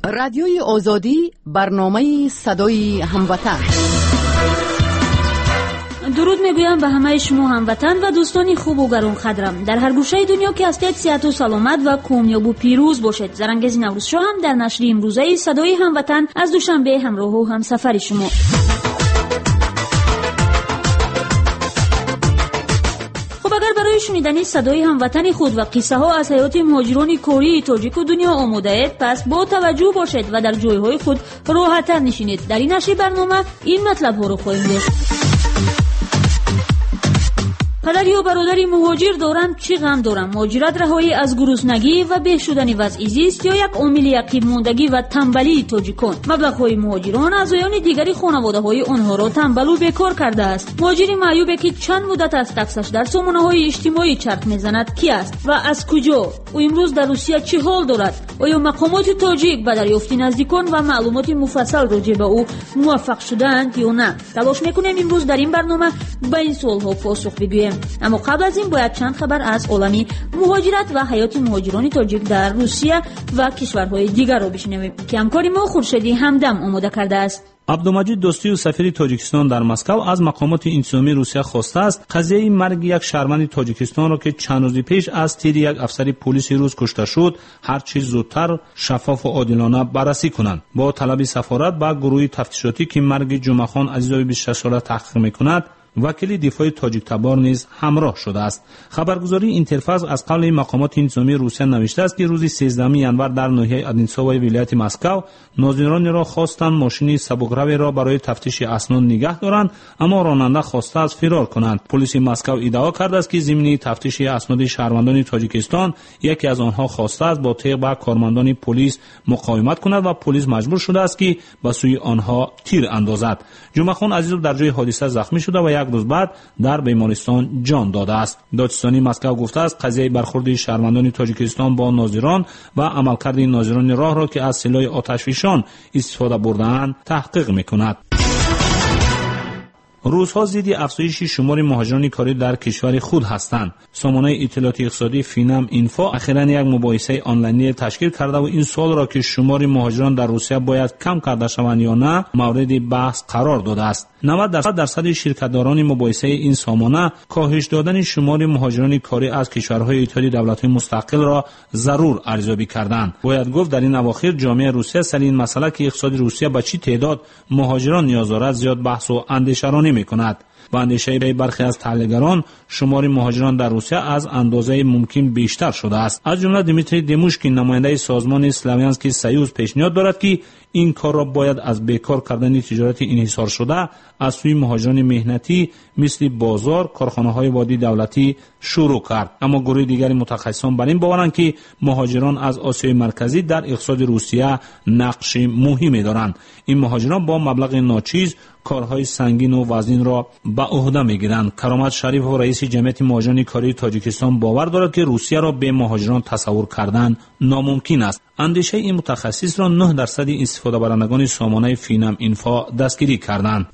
رادیوی آزادی، برنامه صدای هموطن. درود میگویم به همه شما هموطن و دوستان خوب و گرم قدرم در هر گوشه دنیا که هستید. صحت و سلامت و کامیاب و پیروز باشید. زرنگز نوروز شاه هم در نشر امروزه صدای هموطن از دوشنبه همراه و همسفر شما. برای شنیدن صدای هموطن خود و قصه ها از حیات مهاجران کره تاجیک و دنیا آماده اید، پس با توجه باشید و در جایهای خود راحت‌تر نشینید. در این نشر برنامه این مطلب ها رو خواهیم داشت. پدر یا برادری مهاجر دارند چی غم دارند؟ مهاجرت رهایی از گرسنگی و بهشودن وضع زیست یا یک عامل عقب ماندگی و تنبلی تاجیکان؟ مبلغ‌های مهاجران اعضایان دیگری خانواده‌های آنها را تنبل و بیکار کرده است. مهاجری معیوبی که چند مدت است تکسش در سامانه‌های اجتماعی چرت می‌زند کی است و از کجا؟ او امروز در روسیه چه حال دارد؟ آیا مقامات تاجیک به دریافت نزدیکان و معلومات مفصل راجع به او موفق شدند یا نه؟ تلاش می‌کنیم امروز در این برنامه به این سوال‌ها پاسخ بگوییم. اما قبل از این باید چند خبر از عالم مهاجرت و حیات مهاجران تاجیک در روسیه و کشورهای دیگر را بشنویم که همکار ما خورشیدی همدم آماده کرده است. عبدالمجید دوستی سفیر تاجیکستان در مسکو از مقامات انتظامی روسیه خواسته است قضیه مرگ یک شهروند تاجیکستان را که چند روز پیش از تیر یک افسر پلیس روس کشته شد هر چیز زودتر شفاف و عادلانه بررسی کنند. با طلب سفارت به گروه تفتیشاتی که مرگ جمعه‌خان عزیزاوی 26 ساله تحقیق می‌کند وکیل دفاع تاجیک تبار نیز همراه شده است. خبرگزاری اینترفاکس از قبل مقامات انتظامی روسیه نوشته است که روز 13 ینور در ناحیه ادینسوی ولایت مسکو ناظران را خواستند ماشین سبکروی را برای تفتیش اسناد نگاه دارند، اما راننده خواسته است فرار کنند. پلیس مسکو ادعا کرده است که ضمن تفتیش اسناد شهروندان تاجیکستان یکی از آنها خواسته است با تیغ به کارمندان پلیس مقاومت کند و پلیس مجبور شده است که به سوی آنها تیر اندازد. جمعه‌خان عزیزو در جای حادثه زخمی شده و یک روز بعد در بیمارستان جان داده است. دادستانی مسکو گفته است قضیه برخورد شهروندان تاجیکستان با ناظران و عملکرد ناظران راه را که از سلاح آتشفشان استفاده برده‌اند تحقیق می‌کند. روزها ضد افزایش شمار مهاجران کاری در کشور خود هستند. سامانه اطلاعات اقتصادی فینام اینفو اخیراً یک مباحثه آنلاینی تشکیل کرده و این سوال را که شمار مهاجران در روسیه باید کم کرده شوند یا نه مورد بحث قرار داده است. 90% شرکت‌داران مباحثه این سامانه کاهش دادن شمار مهاجران کاری از کشورهای اتحادیه دولت‌های مستقل را ضرور ارزیابی کردند. باید گفت در این اواخر جامعه روسیه سر این مسئله که اقتصاد روسیه به چه تعداد مهاجران نیاز دارد زیاد بحث و اندیشه‌رانی می‌کند. با اندیشه برخی از تحلیلگران شمار مهاجران در روسیه از اندازه ممکن بیشتر شده است. از جمله دیمیتری دیموشکین نماینده سازمان اسلاویانسکی سیوز پیشنهاد دارد که این کار را باید از بیکار کردن تجارت انحصار شده از سوی مهاجران مهنتی مثل بازار کارخانه‌های وادی دولتی شروع کرد. اما گروه دیگری متخصصان بر این باورند که مهاجران از آسیای مرکزی در اقتصاد روسیه نقش مهمی دارند. این مهاجران با مبلغ ناچیز کارهای سنگین و وزین را به عهده میگیرند. کرامت شریف و رئیس جمعیت مهاجران کاری تاجیکستان باور دارد که روسیه را به مهاجران تصور کردن ناممکن است. اندیشه این متخصص را 9% استفاده برندگان سامانه فینام اینفو دستگیری کردند.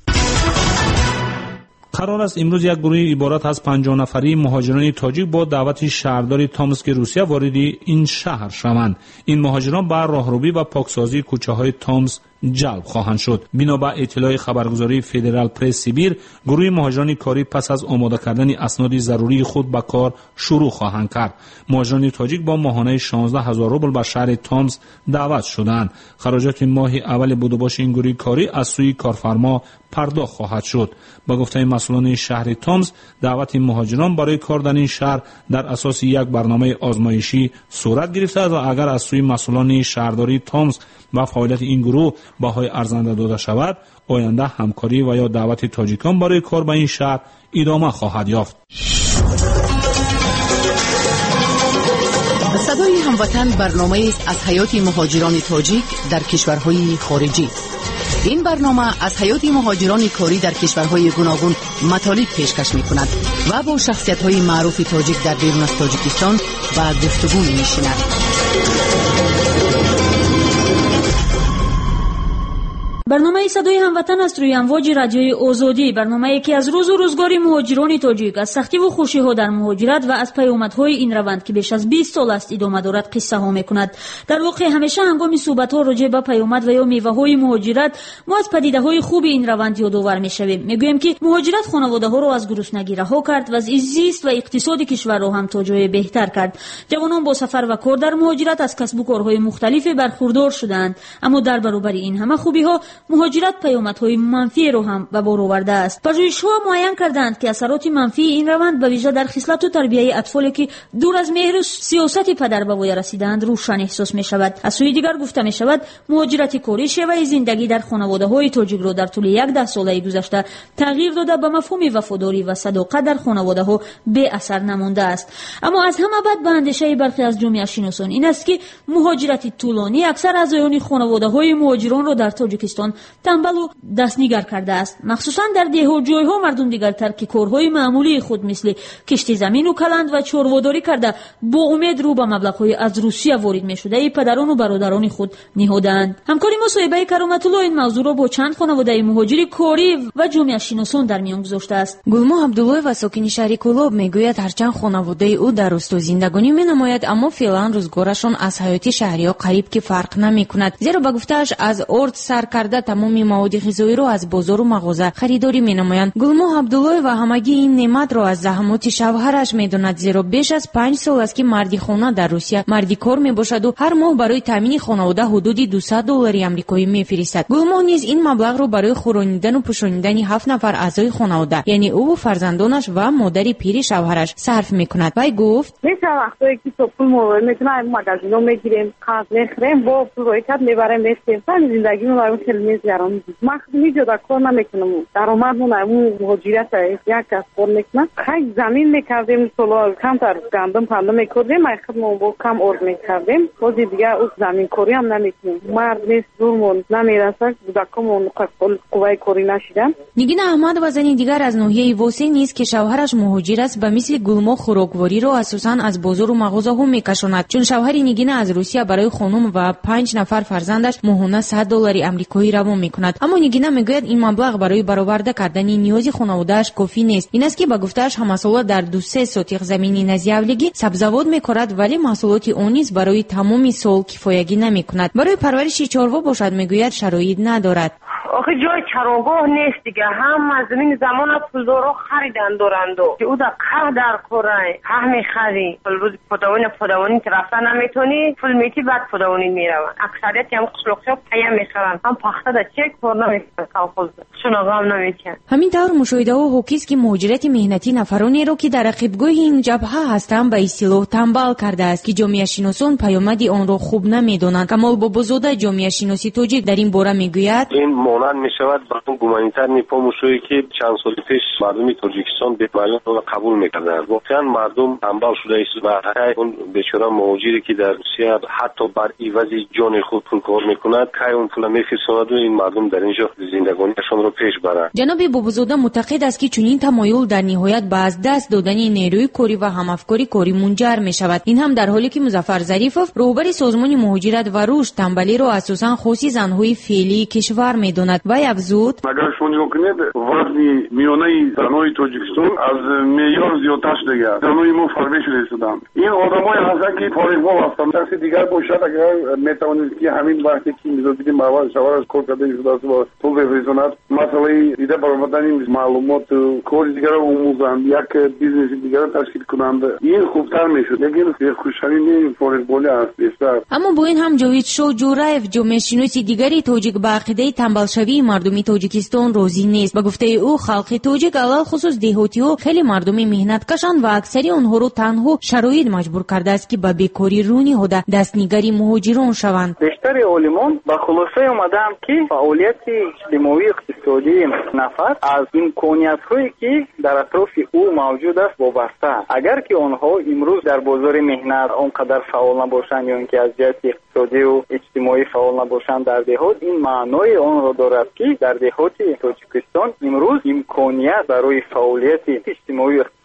قرار است امروز یک گروه عبارت از 50 نفری مهاجران تاجیک با دعوت شهردار تامسک روسیه وارد این شهر شوند. این مهاجران به راهروی و پاکسازی کوچه‌های تامس جلب خواهند شد. بنا به اطلاع خبرگزاری فدرال پرس سیبیر گروه مهاجران کاری پس از آماده کردن اسناد ضروری خود به کار شروع خواهند کرد. مهاجران تاجیک با ماهانه 16000 روبل به شهر تامس دعوت شدند. خراجات ماه اول بودباش این گروه کاری از سوی کارفرما پرداخت خواهد شد. با گفته مسئولان شهر تامس دعوت مهاجران برای کار در این شهر در اساس یک برنامه آزمایشی صورت گرفته است و اگر از سوی مسئولان شهرداری تامس و فعالیت این گروه بهای ارزنده داده شود آینده همکاری و یا دعوت تاجیکان برای کار به این شهر ادامه خواهد یافت. صدای هموطن برنامه است از حیات مهاجران تاجیک در کشورهای خارجی. این برنامه از حیات مهاجران کاری در کشورهای گوناگون مطالب پیشکش می‌کند و با شخصیت‌های معروف تاجیک در بیرون از تاجیکستان به گفتگو می‌نشیند. برنامه صدای هموطن است روی امواج رادیوی آزادی، برنامه‌ای که از روز و روزگار مهاجران تاجیک، از سختی و خوشی‌ها در مهاجرت و از پیامدهای این روند که بیش از 20 سال است ادامه دارد قصه ها می‌کند. در واقع همیشه هنگام صحبت‌ها راجع به پیامد و یا میوه‌های مهاجرت ما از پدیده‌های خوب این روند یادآور می‌شویم. می‌گوییم که مهاجرت خانواده‌ها را از گرسنگی رها کرد و از زیست و اقتصاد کشور را هم تا جای بهتر کرد. جوانان با سفر و کار در مهاجرت از کسب و کارهای مختلفی برخوردار شدند، اما در برابر این همه خوبی‌ها مهاجرت پیامدهای منفی را هم به بار آورده است. پژوهش‌ها معین کردند که اثرات منفی این روند به ویژه در خصلت و تربیت اطفالی که دور از مهر و سیاست پدر و وی رسیدند روشن احساس می‌شود. از سوی دیگر گفته می‌شود مهاجرت کاری شیوه زندگی در خانواده‌های تاجیک را در طول 10 ساله گذشته تغییر داده به مفهوم وفاداری و صداقت در خانواده‌ها بی اثر نمانده است. اما از همه بعد به اندیشه برخی از جامعه شناسان این است که مهاجرت طولانی اکثر اعضایان خانواده‌های مهاجران را در تاجیکستان تنبل و دستنگر کرده است. مخصوصا در ده‌ها جای‌ها مردم دیگر ترک کارهای معمولی خود مثل کشت زمین و کلند و چارواداری کرده با امید رو به مبلغ‌های از روسیه وارد می‌شده پدران و برادران خود نهادند. همکاری ما صاحبه کرامت الله این موضوع را با چند خانواده مهاجر کاری و جامعه شناسان در میان گذاشته است. گلما عبدالله و ساکن شهر کلاب میگوید هرچند خانواده او در روستا زندگانی می‌نماید اما فعلا روزگارشان از حیات شهری‌ها قریب که فرق نمی‌کند، زیرا به گفته‌اش از ارد سر کرده تمام مواد غذایی را از بازار و مغازه خریداری می‌نمایند. گلما عبدالله و همگی این نعمت را از زحمات شوهرش می‌داند، زیرا بیش از 5 سال است که مردی خانه در روسیه مردی کار میباشد و هر ماه برای تامین خانواده حدود $200 آمریکایی میفرستد. گلما نیز این مبلغ را برای خورانیدن و پوشانیدن 7 نفر اعضای خانواده یعنی او و فرزندانش و مادر پیر شوهرش صرف میکند. وی گفت میشه وقتی که تو پول مورد میتونیم مغازینو میگیریم قرض میخریم با پول رویکت میبریم میستیم زندگی رو برای خیلی میزیارم مخدومی جدا کار نمیکنم درآمد اون مهاجرت یک کس کار میکنم خیلی زمین میکردیم سولا کم تر گندم پنده میکردیم خودمون با کم ارد میکردیم بازی دیگه از زمین کاری هم نمیکنیم مرد نیست زورمون نمیرسد بودکمون قوای کاری نشیدن. نگین احمد و زنی دیگر از ناحیه واسه نیست که شوهرش مهاجر است به مثل گلما خوراکواری را اساساً از بازار و مغازه ها میکشاند، چون شوهر نگین از روسیه برای خانم و 5 نفر فرزندش ماهانه $100 آمریکایی روان میکند. اما نگین میگوید این مبلغ برای برآورده کردن نیاز خانواده‌اش کافی نیست. این است که به گفته‌اش همساله در 2-3 سوتیق زمین نزیاولگی سبزواد میکرد ولی محصولات آن نیز برای تمام سال کفایتی نمیکند. برای پرورش چاروا باشد میگوید شرایط ندارد. آخه جای چراگاه نیست دیگه، هم از این زمان پولدارا خریدن دارند و او در قه در کوره قه میخری روز پدوانی که رفتن نمیتونی پول میتی بعد پدوانی میرون اکثریت هم قشلوقشا پیم میخرن هم پخته در چک کار نمیکنن کافوز شناغه هم نمیکنن. همین طور مشاهده ها حاکیست که مهاجرت مهنتی نفرانی رو که در رقیبگاه این جبهه هستند به اصطلاح تنبل کرده است که جامعه شناسان پیامد آن را خوب نمیدونند. کمال بابازاده جامعه شناسی تاجیک در این باره میگوید این مانند میشود با اون گومانیتر نیپاموشویی که چند سال پیش مردمی تاجیکستان به معلوم را قبول میکردند. واقعا مردم تنبل شده است و اون بیچاره مهاجری که در روسیه حتی بر عوض جان خود پول کار میکند که اون پول میفرستاند و این مردم در اینجا زندگانیشان را پیش برند. جناب بابازاده معتقد است که چنین تمایل در نهایت به از دست دادن نیروی کاری و همافکاری کاری منجر میشود. این هم در حالی که مظفر ظریفов رهبر سازمان مهاجرت و رشد تنبلی را اساساً خاصی زنهای فعلی کشور میداند. وی افزود اگر شما نگاه کنید وزن میانه زنهای تاجیکستان از معیار زیادتر شده است. زنهای ما فربه شده هستند. این آدمای هستند که فارغ هستند. شخص دیگر باشد اگر میتوانید که همین وقتی که میذارید مواد شوهر کار کرده است با پول بفرستند مسئله دیده برآوردن این معلومات کار دیگر رو آموزند یک بیزنس دیگر تشکیل کنند این خوبتر میشد. لیکن خوشحالی فارغ بالی است بیشتر. اما با این هم جاوید شو جورایف جامعه شناسی دیگری تاجیک به عقیده تنبلشوی مردمی تاجیکستان راضی نیست. به گفته او خلق تاجیک علل خصوص دهاتی‌ها خیلی مردمی مهنت کشند و اکثری آنها رو تنها شرایط مجبور کرده است که به بیکاری رو نهاده دستنگری مهاجران شوند. بیشتر عالمان با خلاصه اومدند که فعالیت اجتماعی اقتصادی نفر از امکانیت‌هایی که در اطراف او موجود است وابسته است. اگر که آنها امروز در بازار مهنت آنقدر فعال نباشند یا اینکه از جهت اقتصادی و اجتماعی فعال نباشند در دهات این معنای آن را دارد که در دهات تاجیکستان امروز امکانیت برای فعالیت اجتماعی و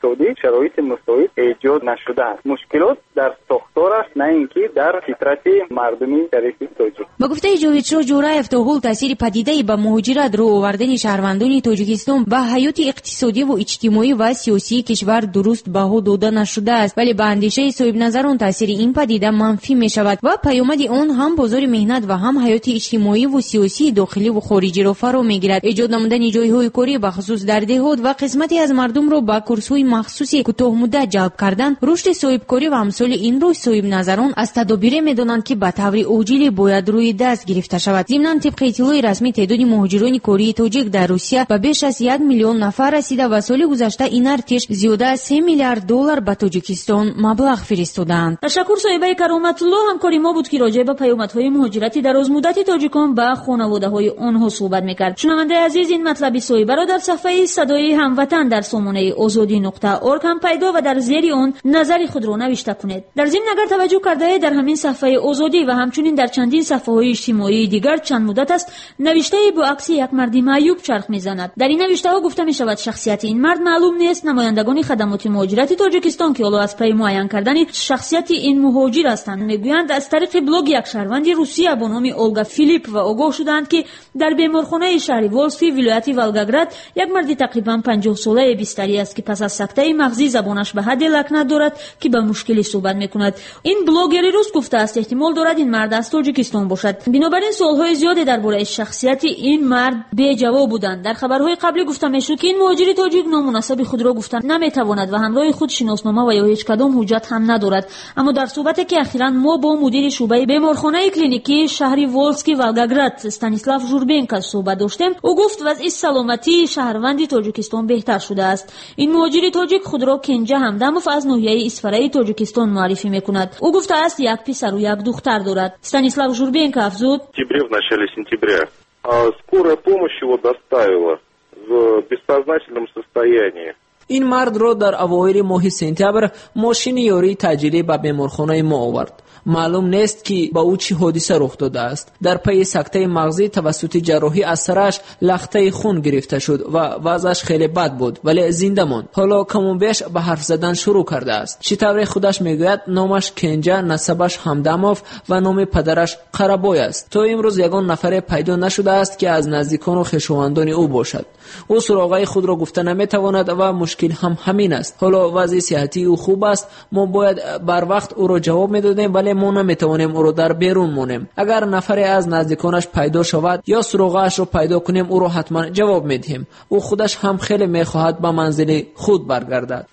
اقتصادی شرایط مساعد ایجاد نشده است. مشکلات در ساختار است، نه اینکه در فطرت مردمی شریف تاجیک. با گفته جاویدشاه جوراєв تا حال تاثیر پدیده به مهاجرت رو آوردن شهروندان تاجیکستان به حیات اقتصادی و اجتماعی و سیاسی کشور درست بها داده نشده است، ولی به اندیشه صاحب نظران تاثیر این پدیده منفی می شود و پیامد آن هم بازار مهنت و هم حیات اجتماعی و سیاسی داخلی و خارجی را فرا میگیرد. ایجاد نمودن جایهای کاری به خصوص در دهات و قسمتی از مردم را به کورس‌های مخصوصی کوتاه مدت جلب کردن، رشد صاحبکاری و امثال این را صاحب نظران از تدابیر میدانند که به طور عاجل باید روی دست گرفته شود. ضمن طبق اطلاع رسمی تعداد مهاجران کاری تاجیک در روسیه به بیش از 1 میلیون نفر رسیده و سال گذشته این ارتش زیاده از 3 میلیارد دلار به تاجیکستان مبلغ فرستادند. تشکر صاحبه کرامت الله. همکاری ما بود که راجع به پیامدهای مهاجرت دراز مدت تاجیکان به خانواده‌های آنها صحبت می‌کرد. شنونده عزیز، این مطلبی صاحبه را در صفحه صدای هموطن در سامانه azadi.org هم پیدا و در زیر آن نظر خود را نوشته کنید. در ضمن اگر توجه کرده اید در همین صفحه آزادی و همچنین در چندین صفحه‌های اجتماعی دیگر چند مدت است نوشته با عکس یک مرد معیوب چرخ می‌زند. در این نوشته‌ها گفته می‌شود شخصیت این مرد معلوم نیست. نمایندگان خدمات مهاجرت تاجیکستان که حالا از پی معین کردن شخصیت این مهاجر هستند میگویند از طریق بلاگ یک شهروند روسیه به نام اولگا فیلیپ و آگاه شدند که در بیمارخانه شهر والسکی ولایت ولگاگراد یک مرد تقریبا 50 ساله بیستری است که پس از سکته مغزی زبانش به حد لکنت دارد که به مشکلی صحبت میکند. این بلاگر روس گفته است احتمال دارد این مرد از تاجیکستان باشد. بنابراین سوالهای زیادی درباره شخصیت این مرد بی جواب بودند. در خبرهای قبلی گفته میشد که این مهاجر تاجیک نامناسب خود را گفتن نمیتواند و همراه خود شناسنامه و یا هیچ کدام حجت هم ندارد. اما در صحبتی که اخیراً ما با مدیر شعبه بیمارخانه کلینیکی شهر والسکی ولگاگراد استانیسلاو ژوربینکا صحبت داشتیم. او گفت وضع سلامتی شهروند تاجیکستان بهتر شده است. این مهاجر تاجیک خود را کنجا همدموف از ناحیه اصفرای تاجیکستان معرفی میکند. او گفته است یک پسر و یک دختر دارد. استانیسلاو ژوربینکا افزود: в начале сентября скорая помощь его доставила в бессознательном состоянии. این مرد را در اوایل ماه سپتامبر ماشین یاری تجاری به بیمارخانه ما آورد. معلوم نیست که با او چه حادثه رخ داده است. در پی سکته مغزی توسط جراحی از سرش لخته خون گرفته شد و وضعش خیلی بد بود، ولی زنده ماند. حالا کم و بیش به حرف زدن شروع کرده است. چطور خودش میگوید نامش کنجا، نسبش همدموف و نام پدرش قربای است. تا امروز یگان نفر پیدا نشده است که از نزدیکان و خویشاوندان او باشد. او سراغ خود را گفته نمیتواند و مشکل هم همین است. حالا وضع صحتی او خوب است. ما باید بر وقت او را جواب میدادیم، ولی ما نمیتوانیم او را در بیرون مونیم. اگر نفری از نزدیکانش پیدا شود یا سراغش را پیدا کنیم او را حتما جواب میدهیم. او خودش هم خیلی میخواهد به منزل خود برگردد.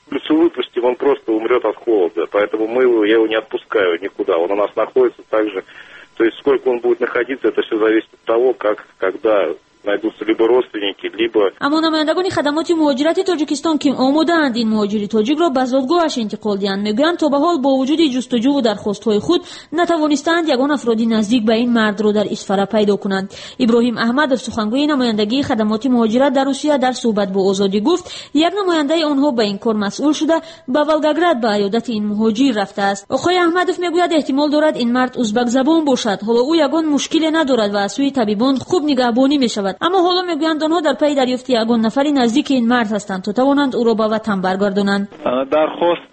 Он просто умрет от холода, поэтому я его не отпускаю никуда. Он у нас находится также. То есть сколько он будет находиться, это все зависит от того, когда найдутся либо родственники, либо... اما نمایندگان خدمات مهاجرت تاجیکستان که آماده‌اند این مهاجر تاجیک را به زادگاهش انتقال دهند میگویند تا به حال با وجود جستجو و درخواست‌های خود نتوانستند یگان افرادی نزدیک به این مرد را در اصفهان پیدا کنند. ابراهیم احمدov سخنگوی نمایندگی خدمات مهاجرت در روسیه در صحبت با آزادی گفت یک نماینده آنها به این کار مسئول شده به ولگاگراد به عیادت این مهاجر رفته است. آقای احمدov میگوید احتمال دارد این مرد ازبک زبان باشد. حالا او یگان مشکلی ندارد و از سوی طبیبان خوب نگهبانی میشود. اما حالا میگویند آنها در پی دریافت یگان نفری نزدیک این مرد هستند تا توانند او را به وطن برگردانند. درخواست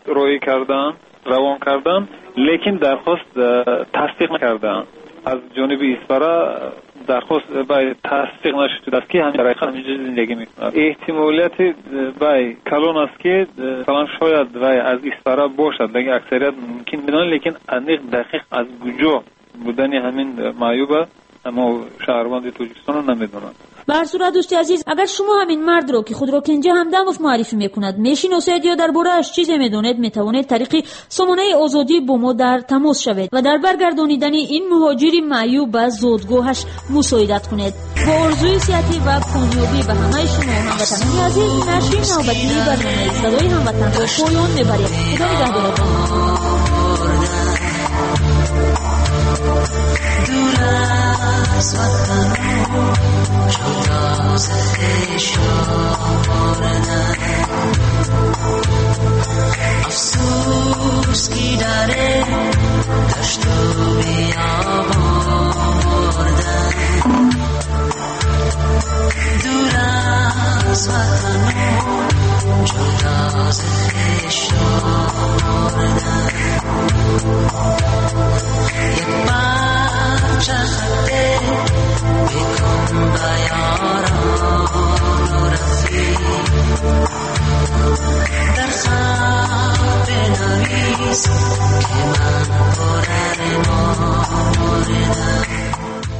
روان کردن لیکن درخواست تصدیق نکردن از جانب اسفرا. درخواست بای تصدیق نشده است که همین طریقه همینجا زندگی میکنند. احتمالیت بای کلان است که مثلا شاید وای از اسفرا باشد، لیکن اکثریت ممکن میدانند، لیکن انیق دقیق از کجا بودن همین معیوب اما شهروند تاجیکستان رو نمیدونند. به هر صورت دوستی عزیز، اگر شما همین مرد رو که خود را کنجا همدموف معرفی میکند میشناسید یا درباره‌اش چیزی میدونید، میتوانید طریق سامانه آزادی با ما در تماس شوید و در برگردانیدن این مهاجر معیوب به زادگاهش مساعدت کنید. با آرزوی صحتی و کامیابی به همه شما هموطنان عزیز، نشر نوبتی برنامه صدای هموطن را پایان میبریم. خدا نگهدارتان. از وطن جدا ز خویشاوردن، افسوس کی داره دشت و بیابردن، دور از وطن جدا ز نیست که من پاره ما موردم